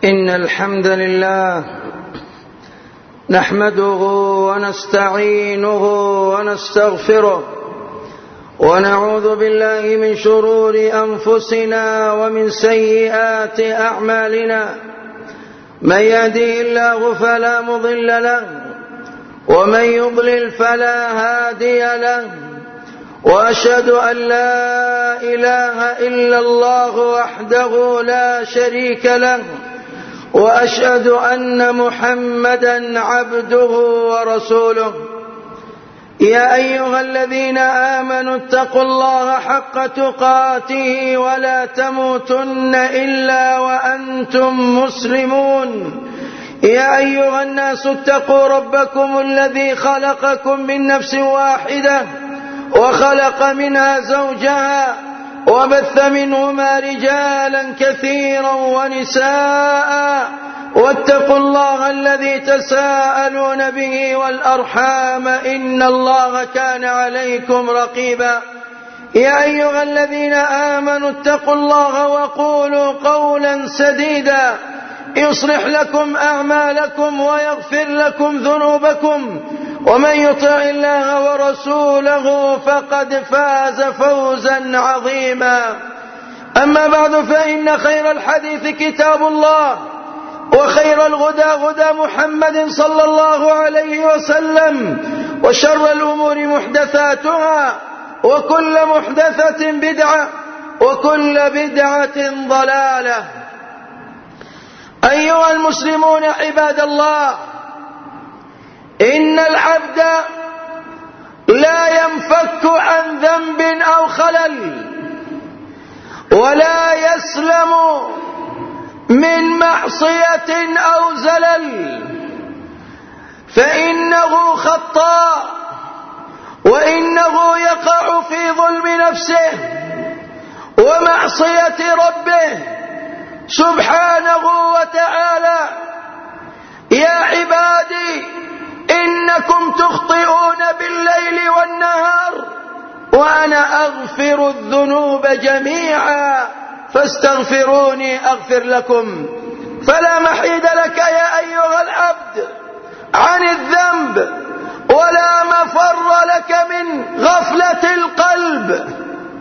إن الحمد لله نحمده ونستعينه ونستغفره ونعوذ بالله من شرور أنفسنا ومن سيئات أعمالنا. من يهده الله فلا مضل له ومن يضلل فلا هادي له، وأشهد أن لا إله إلا الله وحده لا شريك له، وأشهد أن محمدا عبده ورسوله. يا أيها الذين آمنوا اتقوا الله حق تقاته ولا تموتن إلا وأنتم مسلمون. يا أيها الناس اتقوا ربكم الذي خلقكم من نفس واحدة وخلق منها زوجها وبث منهما رجالا كثيرا ونساء، واتقوا الله الذي تساءلون به والأرحام إن الله كان عليكم رقيبا. يا أيها الذين آمنوا اتقوا الله وقولوا قولا سديدا يصلح لكم أعمالكم ويغفر لكم ذنوبكم، ومن يطع الله ورسوله فقد فاز فوزا عظيما. أما بعد، فإن خير الحديث كتاب الله، وخير الهدى هدى محمد صلى الله عليه وسلم، وشر الأمور محدثاتها، وكل محدثة بدعة، وكل بدعة ضلالة. أيها المسلمون عباد الله، إن العبد لا ينفك عن ذنب أو خلل، ولا يسلم من معصية أو زلل، فإنه خطاء، وإنه يقع في ظلم نفسه ومعصية ربه سبحانه وتعالى. يا عبادي، إنكم تخطئون بالليل والنهار، وأنا أغفر الذنوب جميعا فاستغفروني أغفر لكم. فلا محيد لك يا أيها العبد عن الذنب، ولا مفر لك من غفلة القلب.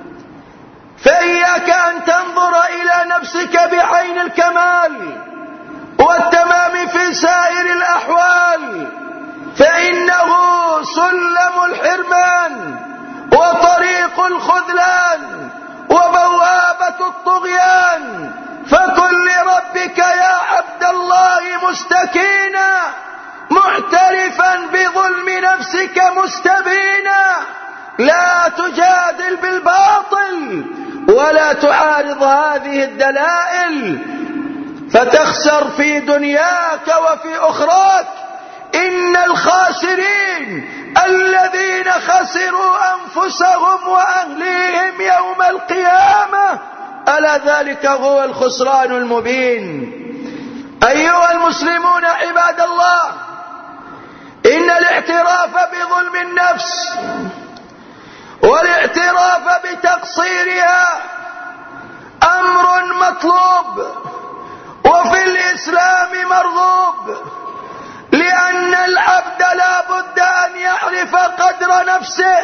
فإياك أن تنظر إلى نفسك بعين الكمال والتمام في سائر الأحوال، فإنه سلم الحرمان وطريق الخذلان وبوابة الطغيان. فكن لربك يا عبد الله مستكينا، معترفا بظلم نفسك مستبينا. لا تجادل بالباطل ولا تعارض هذه الدلائل، فتخسر في دنياك وفي أخراك. إن الخاسرين الذين خسروا أنفسهم وأهليهم يوم القيامة، ألا ذلك هو الخسران المبين. أيها المسلمون عباد الله، إن الاعتراف بظلم النفس والاعتراف بتقصيرها أمر مطلوب وفي الإسلام مرغوب، لأن العبد لا بد أن يعرف قدر نفسه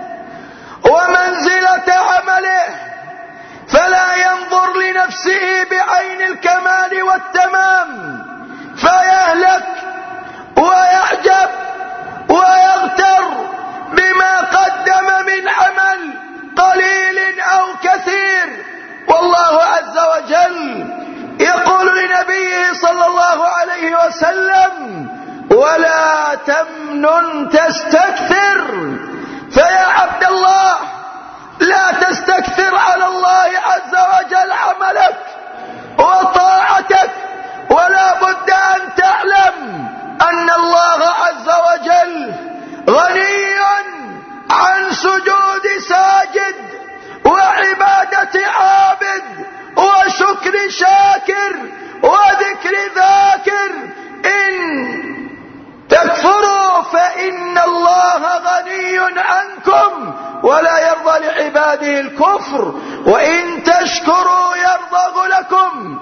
ومنزلة عمله، فلا ينظر لنفسه بعين الكمال والتمام فيهلك ويعجب ويغتر بما قدم من عمل قليل أو كثير. والله عز وجل يقول لنبيه صلى الله عليه وسلم: ولا تمنن تستكثر. فيا عبد الله، لا تستكثر على الله عز وجل عملك وطاعتك، ولا بد أن تعلم أن الله عز وجل غني عن سجود ساجد وعبادة عابد وشكر شاكر وذكر ذاكر. إن تكفروا فإن الله غني عنكم ولا يرضى لعباده الكفر، وإن تشكروا يرضى لكم.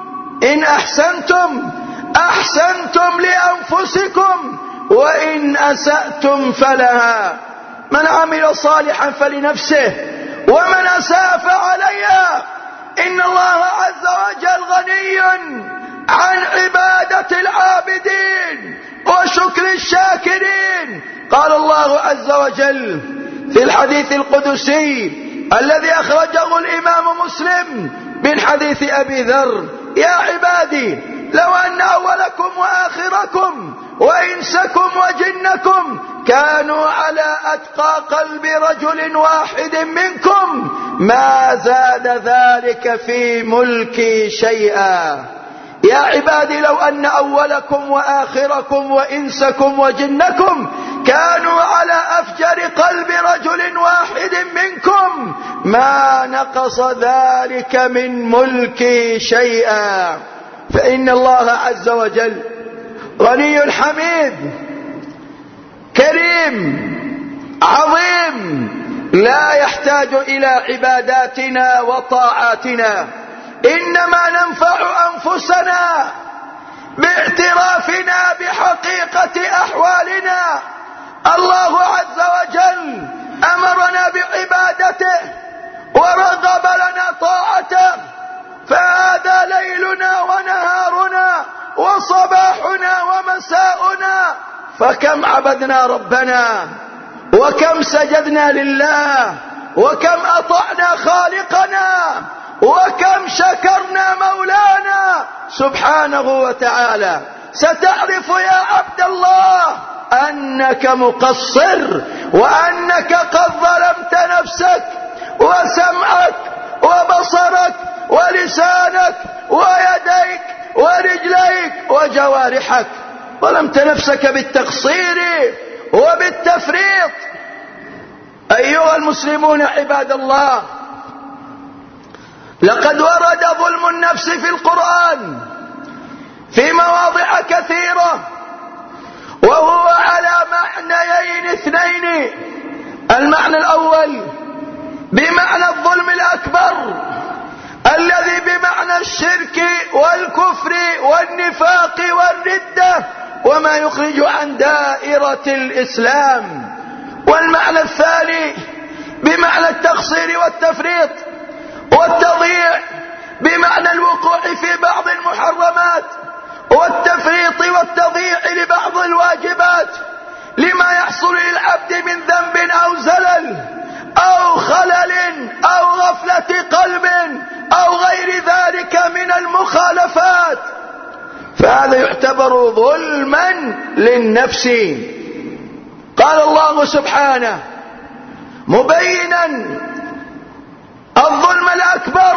إن أحسنتم أحسنتم لأنفسكم وإن أسأتم فلها. من عمل صالحا فلنفسه ومن أساء فعليها. إن الله عز وجل غني عن عبادة العابدين وشكر الشاكرين. قال الله عز وجل في الحديث القدسي الذي أخرجه الإمام مسلم من حديث أبي ذر: يا عبادي لو أن أولكم وآخركم وإنسكم وجنكم كانوا على أتقى قلب رجل واحد منكم ما زاد ذلك في ملكي شيئا. يا عبادي لو أن أولكم وآخركم وإنسكم وجنكم كانوا على أفجر قلب رجل واحد منكم ما نقص ذلك من ملكي شيئا. فإن الله عز وجل غني حميد كريم عظيم لا يحتاج إلى عباداتنا وطاعاتنا، إنما ننفع أنفسنا باعترافنا بحقيقة أحوالنا. الله عز وجل أمرنا بعبادته ورغب لنا طاعته، فهذا ليلنا ونهارنا وصباحنا ومساؤنا. فكم عبدنا ربنا وكم سجدنا لله وكم أطعنا خالقنا وكم شكرنا مولانا سبحانه وتعالى. ستعرف يا عبد الله أنك مقصر وأنك قد ظلمت نفسك وسمعك وبصرك ولسانك ويديك ورجليك وجوارحك. ظلمت نفسك بالتقصير وبالتفريط. أيها المسلمون عباد الله، لقد ورد ظلم النفس في القرآن في مواضع كثيرة، وهو على معنيين اثنين. المعنى الأول بمعنى الظلم الأكبر الذي بمعنى الشرك والكفر والنفاق والردة وما يخرج عن دائرة الإسلام. والمعنى الثاني بمعنى التقصير والتفريط والتضييع، بمعنى الوقوع في بعض المحرمات والتفريط والتضييع لبعض الواجبات لما يحصل للعبد من ذنب أو زلل أو خلل أو غفلة قلب أو غير ذلك من المخالفات، فهذا يعتبر ظلما للنفس. قال الله سبحانه مبينا الظلم الأكبر،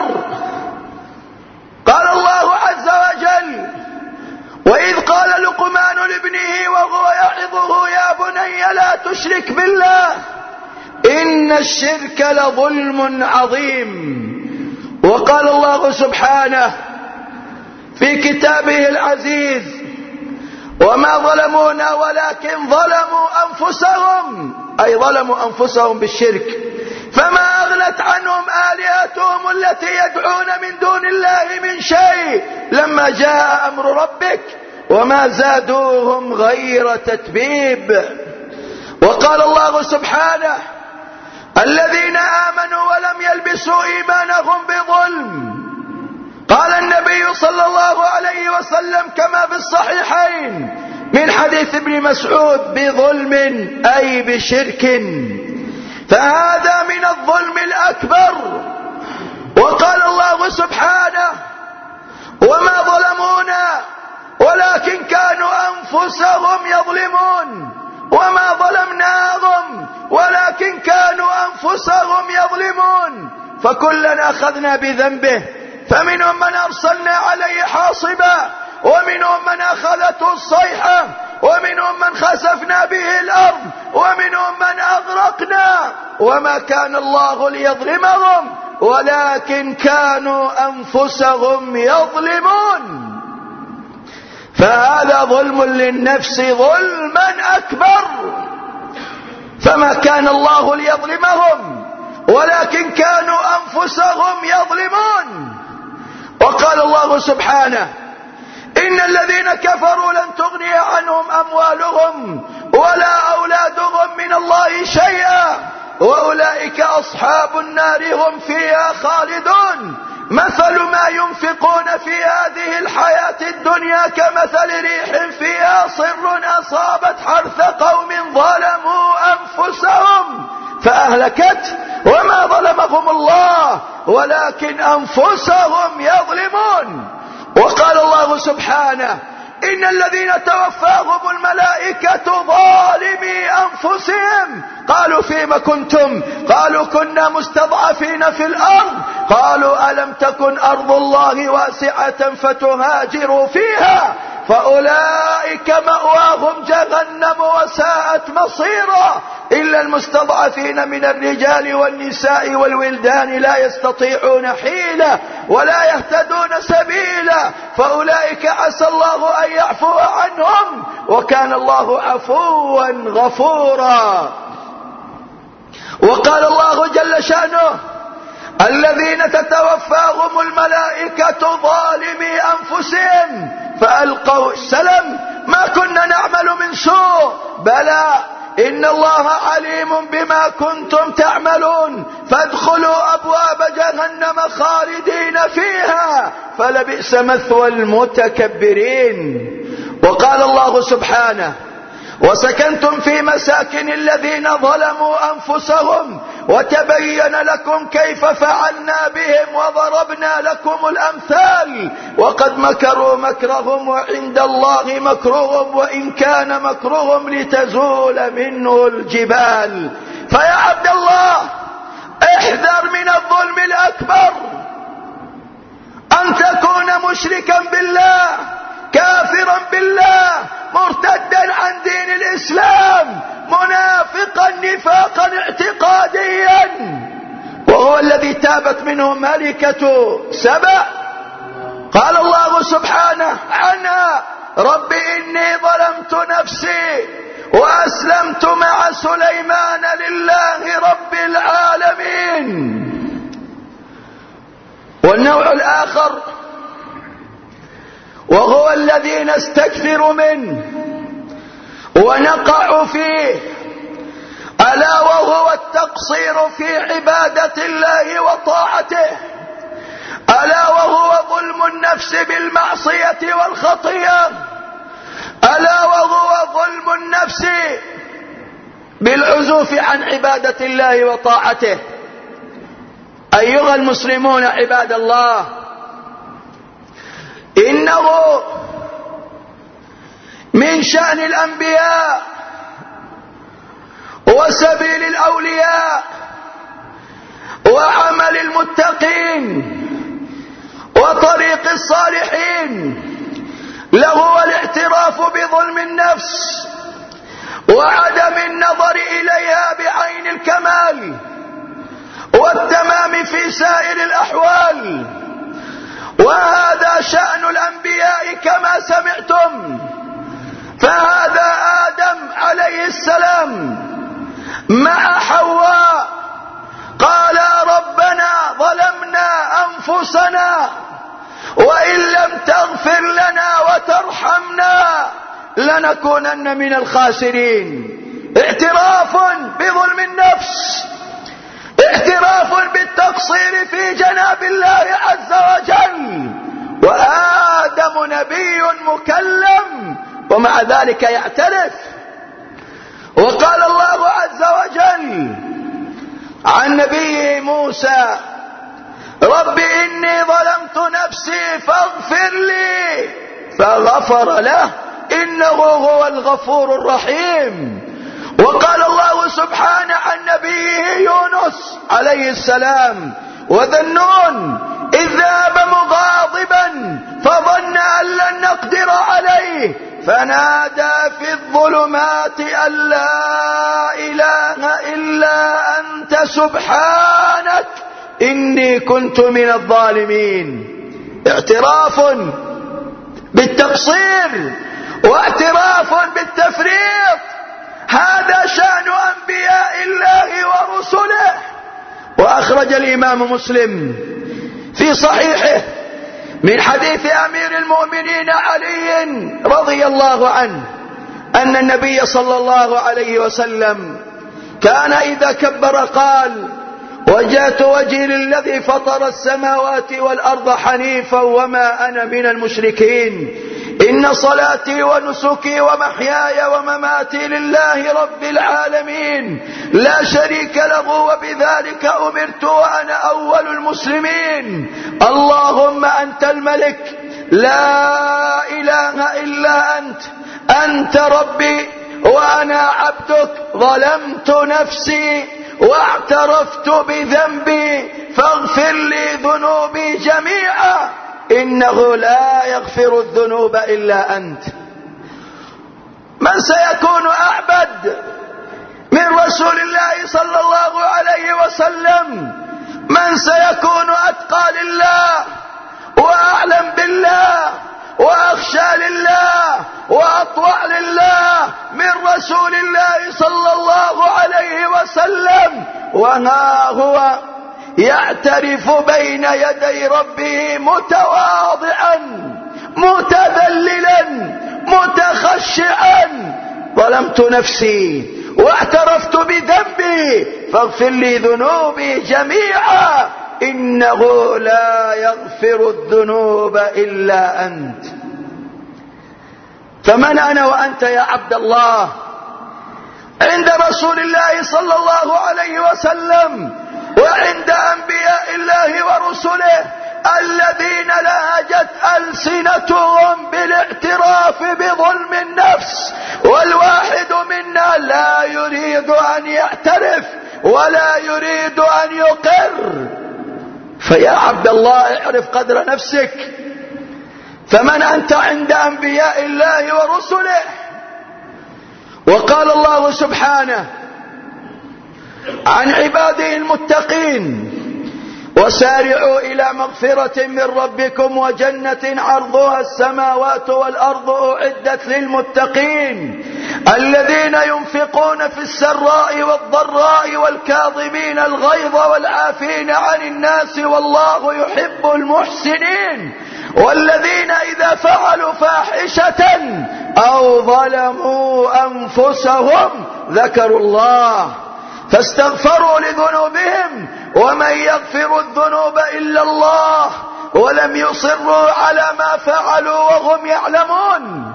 قال الله عز وجل: وإذ قال لقمان لابنه وهو يعظه يا بني لا تشرك بالله إن الشرك لظلم عظيم. وقال الله سبحانه في كتابه العزيز: وما ظلمونا ولكن ظلموا أنفسهم، أي ظلموا أنفسهم بالشرك، فما أغنت عنهم آلهتهم التي يدعون من دون الله من شيء لما جاء أمر ربك وما زادوهم غير تتبيب. وقال الله سبحانه: الذين آمنوا ولم يلبسوا إيمانهم بظلم. قال النبي صلى الله عليه وسلم كما في الصحيحين من حديث ابن مسعود: بظلم أي بشرك. فهذا من الظلم الأكبر. وقال الله سبحانه: وما ظلمونا ولكن كانوا أنفسهم يظلمون. وما ظلمناهم ولكن كانوا أنفسهم يظلمون. فكلا أخذنا بذنبه، فمنهم من أرسلنا عليه حاصبا ومنهم من أخذته الصيحة ومنهم من خسفنا به الأرض ومنهم من أغرقنا وما كان الله ليظلمهم ولكن كانوا أنفسهم يظلمون. فهذا ظلم للنفس ظلما أكبر. فما كان الله ليظلمهم ولكن كانوا أنفسهم يظلمون. وقال الله سبحانه: إن الذين كفروا لن تغني عنهم أموالهم ولا أولادهم من الله شيئا وأولئك أصحاب النار هم فيها خالدون. مثل ما ينفقون في هذه الحياة الدنيا كمثل ريح فيها صر أصابت حرث قوم ظلموا أنفسهم فأهلكت وما ظلمهم الله ولكن أنفسهم يظلمون. وقال الله سبحانه إن الذين توفاهم الملائكة ظالمي أنفسهم قالوا فيما كنتم قالوا كنا مستضعفين في الأرض قالوا ألم تكن أرض الله واسعة فتهاجروا فيها فأولئك مأواهم جهنم وساءت مصيرا إلا المستضعفين من الرجال والنساء والولدان لا يستطيعون حيلة ولا يهتدون سبيلا فأولئك عسى الله أن يعفو عنهم وكان الله عفوا غفورا. وقال الله جل شأنه الذين تتوفاهم الملائكة ظالمي أنفسهم فألقوا السلم ما كنا نعمل من سوء بلى إن الله عليم بما كنتم تعملون فادخلوا أبواب جهنم خالدين فيها فلبئس مثوى المتكبرين. وقال الله سبحانه وسكنتم في مساكن الذين ظلموا أنفسهم وتبين لكم كيف فعلنا بهم وضربنا لكم الأمثال وقد مكروا مكرهم وعند الله مكرهم وإن كان مكرهم لتزول منه الجبال. فيا عبد الله احذر من الظلم الأكبر أن تكون مشركا بالله كافرا بالله مرتدا عن دين الإسلام منافقا نفاقا اعتقاديا وهو الذي تابت منه ملكة سبأ. قال الله سبحانه عنها رب إني ظلمت نفسي وأسلمت مع سليمان لله رب العالمين. والنوع الآخر وهو الذي نستكثر منه ونقع فيه ألا وهو التقصير في عبادة الله وطاعته ألا وهو ظلم النفس بالمعصية والخطيئة ألا وهو ظلم النفس بالعزوف عن عبادة الله وطاعته. أيها المسلمون عباد الله إنه من شأن الأنبياء وسبيل الأولياء وعمل المتقين وطريق الصالحين له الاعتراف بظلم النفس وعدم النظر إليها بعين الكمال والتمام في سائر الأحوال. وهذا شأن الأنبياء كما سمعتم. فهذا آدم عليه السلام مع حواء قال ربنا ظلمنا أنفسنا وإن لم تغفر لنا وترحمنا لنكونن من الخاسرين. اعتراف بظلم النفس اعتراف بالتقصير في جناب الله عز وجل وآدم نبي مكلم ومع ذلك يعترف. وقال الله عز وجل عن نبيه موسى رب إني ظلمت نفسي فاغفر لي فغفر له إنه هو الغفور الرحيم. وقال الله سبحانه عن نبيه يونس عليه السلام وذا النون إذ ذهب مغاضبا فظن أن لن نقدر عليه فنادى في الظلمات أن لا إله إلا أنت سبحانك إني كنت من الظالمين. اعتراف بالتقصير واعتراف بالتفريط هذا شأن أنبياء الله ورسله. وأخرج الإمام مسلم في صحيحه من حديث أمير المؤمنين علي رضي الله عنه أن النبي صلى الله عليه وسلم كان إذا كبر قال: وجهت وجهي للذي فطر السماوات والأرض حنيفا وما أنا من المشركين، إن صلاتي ونسكي ومحياي ومماتي لله رب العالمين لا شريك له وبذلك أمرت وأنا أول المسلمين. اللهم أنت الملك لا إله إلا أنت، أنت ربي وأنا عبدك، ظلمت نفسي واعترفت بذنبي فاغفر لي ذنوبي جميعا إنه لا يغفر الذنوب إلا أنت. من سيكون أعبد من رسول الله صلى الله عليه وسلم؟ من سيكون أتقى لله وأعلم بالله وأخشى لله وأطوع لله من رسول الله صلى الله عليه وسلم؟ وها هو يعترف بين يدي ربه متواضعا متذللا متخشعا: ظلمت نفسي واعترفت بذنبي فاغفر لي ذنوبي جميعا إنه لا يغفر الذنوب إلا أنت. فمن أنا وأنت يا عبد الله عند رسول الله صلى الله عليه وسلم وعند أنبياء الله ورسله الذين لهجت ألسنتهم بالاعتراف بظلم النفس، والواحد منا لا يريد أن يعترف ولا يريد أن يقر. فيا عبد الله اعرف قدر نفسك، فمن أنت عند أنبياء الله ورسله؟ وقال الله سبحانه عن عباده المتقين: وسارعوا إلى مغفرة من ربكم وجنة عرضها السماوات والأرض أعدت للمتقين الذين ينفقون في السراء والضراء والكاظمين الغيظ والعافين عن الناس والله يحب المحسنين والذين إذا فعلوا فاحشة أو ظلموا أنفسهم ذكروا الله فاستغفروا لذنوبهم ومن يغفر الذنوب إلا الله ولم يصروا على ما فعلوا وهم يعلمون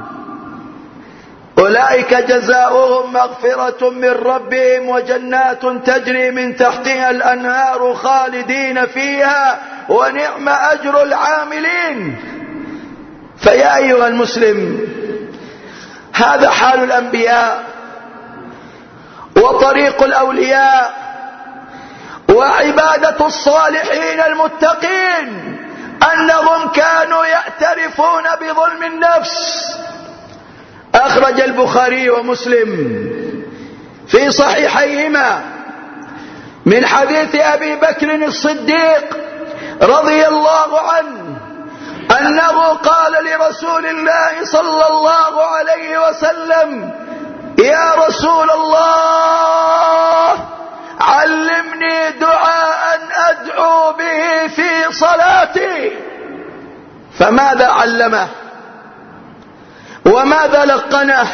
أولئك جزاؤهم مغفرة من ربهم وجنات تجري من تحتها الأنهار خالدين فيها ونعم أجر العاملين. فيا أيها المسلم، هذا حال الأنبياء وطريق الأولياء وعبادة الصالحين المتقين، أنهم كانوا يعترفون بظلم النفس. أخرج البخاري ومسلم في صحيحيهما من حديث أبي بكر الصديق رضي الله عنه أنه قال لرسول الله صلى الله عليه وسلم: يا رسول الله علمني دعاء أدعو به في صلاتي. فماذا علمه وماذا لقنه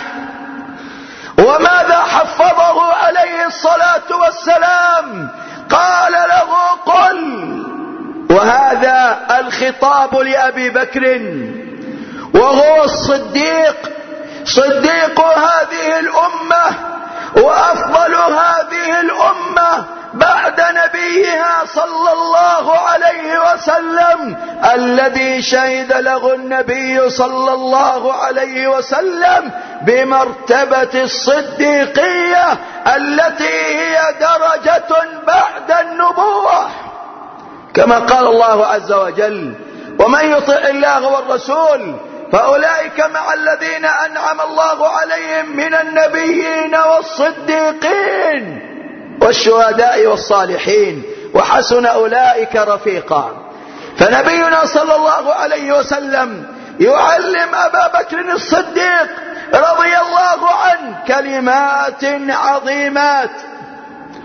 وماذا حفظه عليه الصلاة والسلام؟ قال له: قل. وهذا الخطاب لأبي بكر وهو الصديق، صديق هذه الأمة وأفضل هذه الأمة بعد نبيها صلى الله عليه وسلم، الذي شهد له النبي صلى الله عليه وسلم بمرتبة الصديقية التي هي درجة بعد النبوة، كما قال الله عز وجل: ومن يطع الله والرسول فأولئك مع الذين أنعم الله عليهم من النبيين والصديقين والشهداء والصالحين وحسن أولئك رفيقا. فنبينا صلى الله عليه وسلم يعلم أبا بكر الصديق رضي الله عنه كلمات عظيمات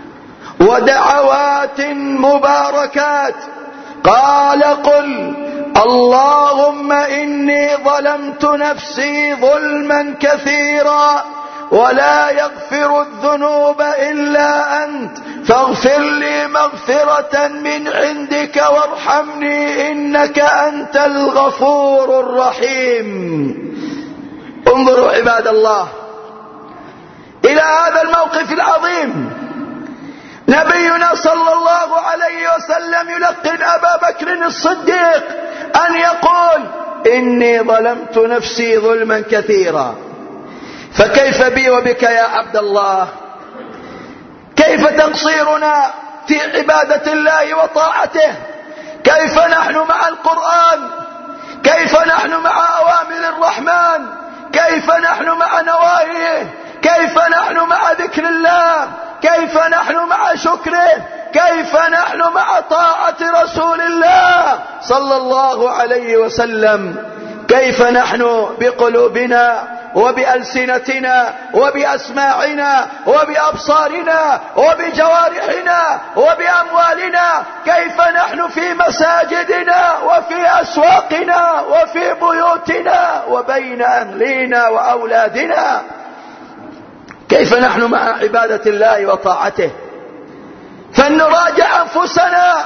ودعوات مباركات. قال: قل اللهم إني ظلمت نفسي ظلما كثيرا ولا يغفر الذنوب إلا أنت فاغفر لي مغفرة من عندك وارحمني إنك أنت الغفور الرحيم. انظروا عباد الله إلى هذا الموقف العظيم. نبينا صلى الله عليه وسلم يلقن أبا بكر الصديق أن يقول إني ظلمت نفسي ظلما كثيرا. فكيف بي وبك يا عبد الله؟ كيف تقصيرنا في عبادة الله وطاعته؟ كيف نحن مع القرآن؟ كيف نحن مع أوامر الرحمن؟ كيف نحن مع نواهيه؟ كيف نحن مع ذكر الله؟ كيف نحن مع شكره؟ كيف نحن مع طاعة رسول الله صلى الله عليه وسلم؟ كيف نحن بقلوبنا وبألسنتنا وبأسماعنا وبأبصارنا وبجوارحنا وبأموالنا؟ كيف نحن في مساجدنا وفي أسواقنا وفي بيوتنا وبين أهلنا وأولادنا؟ كيف نحن مع عبادة الله وطاعته؟ فلنراجع أنفسنا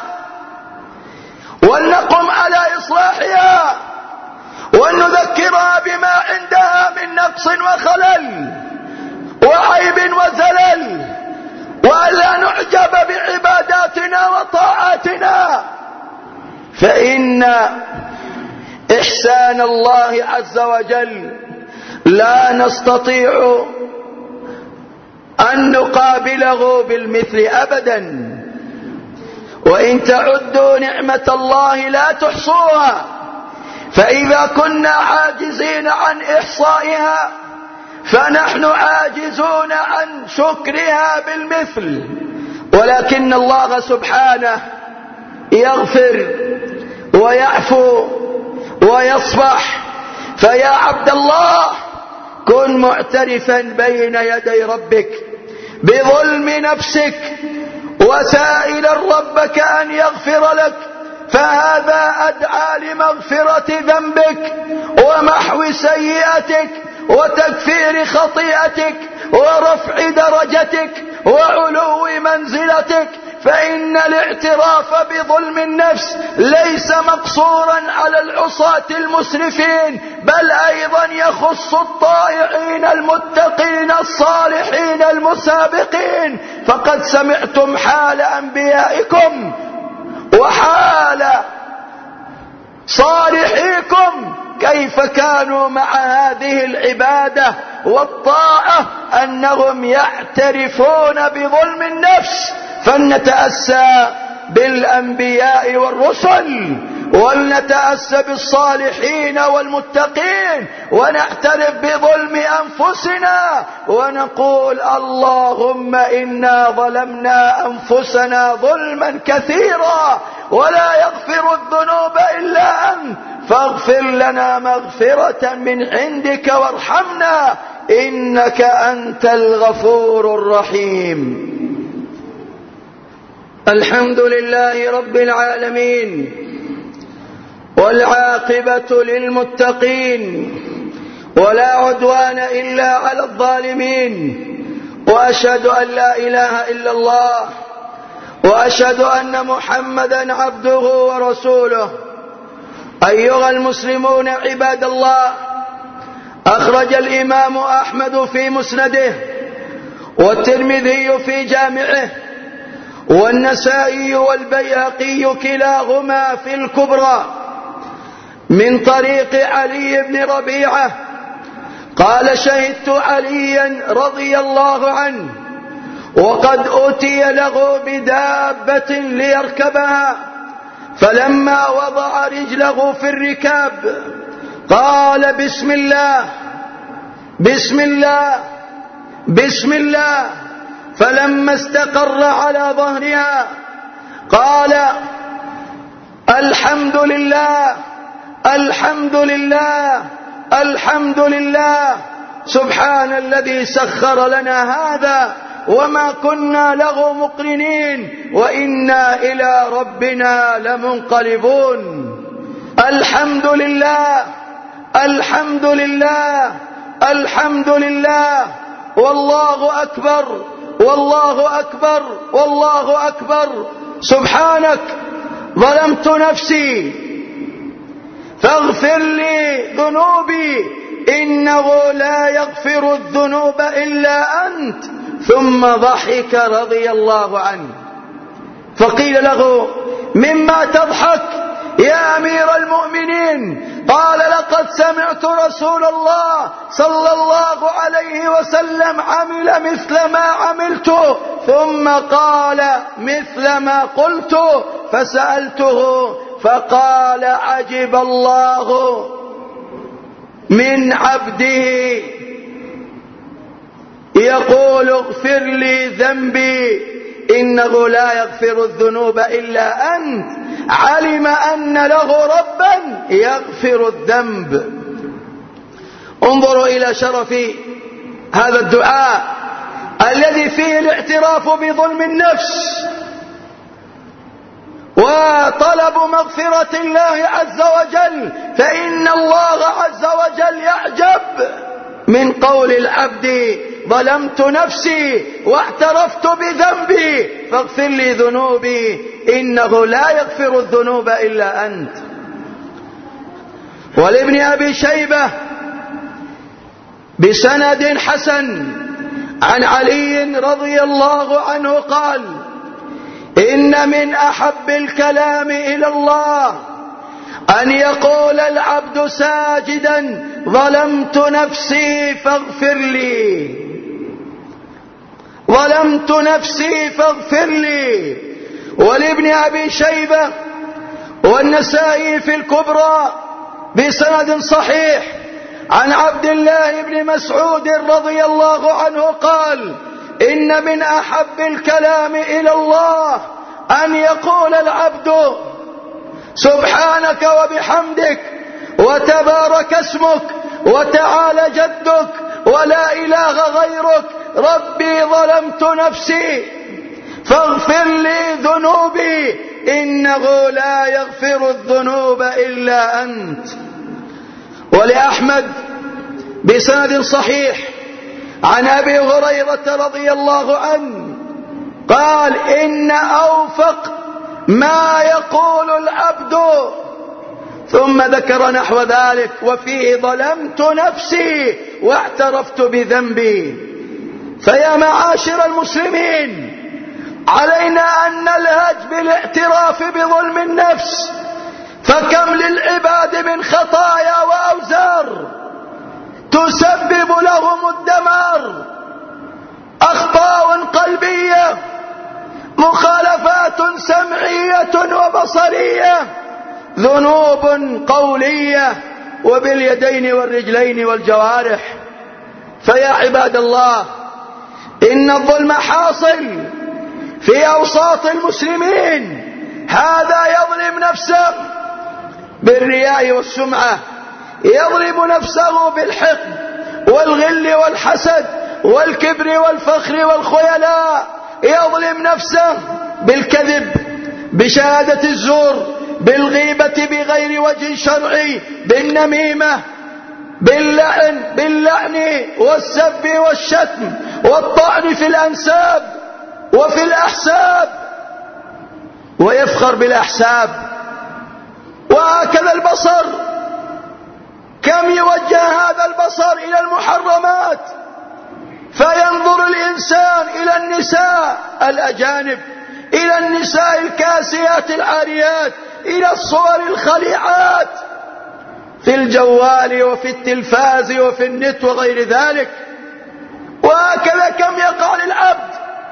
ولنقم على إصلاحها ولنذكرها بما عندها من نقص وخلل وعيب وزلل، وألا نعجب بعباداتنا وطاعاتنا، فإن إحسان الله عز وجل لا نستطيع أن نقابله بالمثل أبدا. وإن تعدوا نعمة الله لا تحصوها، فإذا كنا عاجزين عن إحصائها فنحن عاجزون عن شكرها بالمثل. ولكن الله سبحانه يغفر ويعفو ويصفح. فيا عبد الله كن معترفا بين يدي ربك بظلم نفسك وسائلا ربك أن يغفر لك، فهذا أدعى لمغفرة ذنبك ومحو سيئتك وتكفير خطيئتك ورفع درجتك وعلو منزلتك. فإن الاعتراف بظلم النفس ليس مقصورا على العصاة المسرفين، بل أيضا يخص الطائعين المتقين الصالحين المسابقين. فقد سمعتم حال أنبيائكم وحال صالحيكم كيف كانوا مع هذه العبادة والطاعة، أنهم يعترفون بظلم النفس. فلنتأسى بالأنبياء والرسل ولنتأسى بالصالحين والمتقين ونعترف بظلم أنفسنا ونقول اللهم إنا ظلمنا أنفسنا ظلما كثيرا ولا يغفر الذنوب إلا أنت فاغفر لنا مغفرة من عندك وارحمنا إنك أنت الغفور الرحيم. الحمد لله رب العالمين والعاقبة للمتقين ولا عدوان إلا على الظالمين، وأشهد أن لا إله إلا الله وأشهد أن محمدا عبده ورسوله. أيها المسلمون عباد الله، أخرج الإمام أحمد في مسنده والترمذي في جامعه والنسائي والبيهقي كلاهما في الكبرى من طريق علي بن ربيعة قال شهدت عليا رضي الله عنه وقد أتي له بدابة ليركبها، فلما وضع رجله في الركاب قال بسم الله بسم الله بسم الله، فلما استقر على ظهرها قال الحمد لله الحمد لله الحمد لله، سبحان الذي سخر لنا هذا وما كنا له مقرنين وإنا إلى ربنا لمنقلبون. الحمد لله الحمد لله الحمد لله والله أكبر والله أكبر والله أكبر. سبحانك ظلمت نفسي فاغفر لي ذنوبي إنه لا يغفر الذنوب إلا أنت. ثم ضحك رضي الله عنه، فقيل له: مما تضحك يا أمير المؤمنين؟ قال: لقد سمعت رسول الله صلى الله عليه وسلم عمل مثل ما عملت ثم قال مثل ما قلت فسألته فقال: عجب الله من عبده يقول اغفر لي ذنبي إنه لا يغفر الذنوب إلا أنت. علم أن له ربا يغفر الذنب. انظروا إلى شرف هذا الدعاء الذي فيه الاعتراف بظلم النفس وطلب مغفرة الله عز وجل، فإن الله عز وجل يعجب من قول العبد: ظلمت نفسي واعترفت بذنبي فاغفر لي ذنوبي إنه لا يغفر الذنوب إلا أنت. ولابن أبي شيبة بسند حسن عن علي رضي الله عنه قال: إن من أحب الكلام إلى الله أن يقول العبد ساجدا: ظلمت نفسي فاغفر لي، ظلمت نفسي فاغفر لي. ولابن أبي شيبة والنسائي في الكبرى بسند صحيح عن عبد الله بن مسعود رضي الله عنه قال: إن من أحب الكلام إلى الله أن يقول العبد: سبحانك وبحمدك وتبارك اسمك وتعالى جدك ولا إله غيرك ربي ظلمت نفسي فاغفر لي ذنوبي إنه لا يغفر الذنوب إلا أنت. ولأحمد بسند صحيح عن أبي هريرة رضي الله عنه قال: إن أوفق ما يقول العبد، ثم ذكر نحو ذلك وفيه: ظلمت نفسي واعترفت بذنبي. فيا معاشر المسلمين، علينا أن نلهج بالاعتراف بظلم النفس، فكم للعباد من خطايا وأوزار تسبب لهم الدمار، أخطاء قلبية، مخالفات سمعية وبصرية، ذنوب قولية وباليدين والرجلين والجوارح. فيا عباد الله، إن الظلم حاصل في أوساط المسلمين. هذا يظلم نفسه بالرياء والسمعة، يظلم نفسه بالحقد والغل والحسد والكبر والفخر والخيلاء، يظلم نفسه بالكذب، بشهادة الزور، بالغيبة بغير وجه شرعي، بالنميمة، باللعن والسب والشتم والطعن في الأنساب وفي الأحساب، ويفخر بالأحساب. وهكذا البصر، كم يوجه هذا البصر إلى المحرمات، فينظر الإنسان إلى النساء الأجانب، إلى النساء الكاسيات العاريات، إلى الصور الخليعات في الجوال وفي التلفاز وفي النت وغير ذلك. وهكذا كم يقع للعبد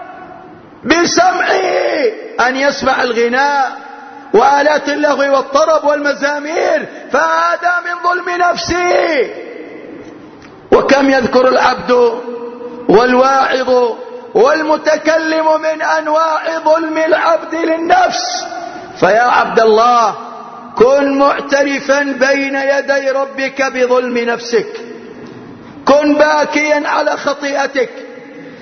بسمعه أن يسمع الغناء وآلات اللهو والطرب والمزامير، فهذا من ظلم نفسه. وكم يذكر العبد والواعظ والمتكلم من أنواع ظلم العبد للنفس. فيا عبد الله، كن معترفا بين يدي ربك بظلم نفسك، كن باكيا على خطيئتك.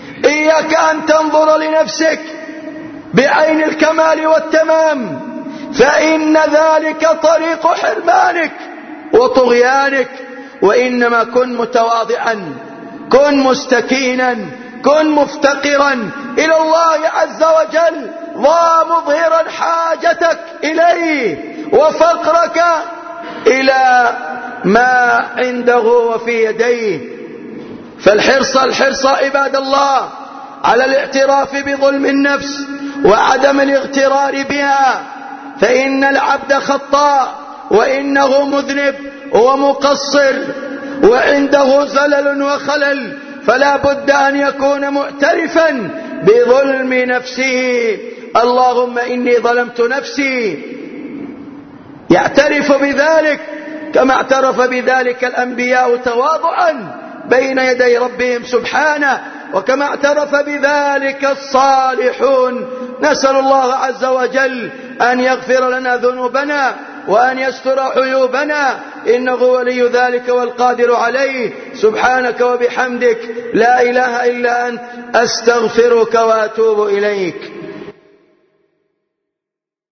إياك أن تنظر لنفسك بعين الكمال والتمام، فإن ذلك طريق حرمانك وطغيانك. وإنما كن متواضعا، كن مستكينا، كن مفتقرا إلى الله عز وجل، ومظهرا حاجتك إليه وفقرك إلى ما عنده وفي يديه. فالحرص عباد الله على الاعتراف بظلم النفس وعدم الاغترار بها، فإن العبد خطاء وإنه مذنب ومقصر وعنده زلل وخلل، فلا بد أن يكون معترفا بظلم نفسه. اللهم إني ظلمت نفسي، يعترف بذلك كما اعترف بذلك الأنبياء تواضعا بين يدي ربهم سبحانه، وكما اعترف بذلك الصالحون. نسأل الله عز وجل أن يغفر لنا ذنوبنا وأن يستر عيوبنا، إنه ولي ذلك والقادر عليه. سبحانك وبحمدك، لا إله إلا أنت، أستغفرك وأتوب إليك.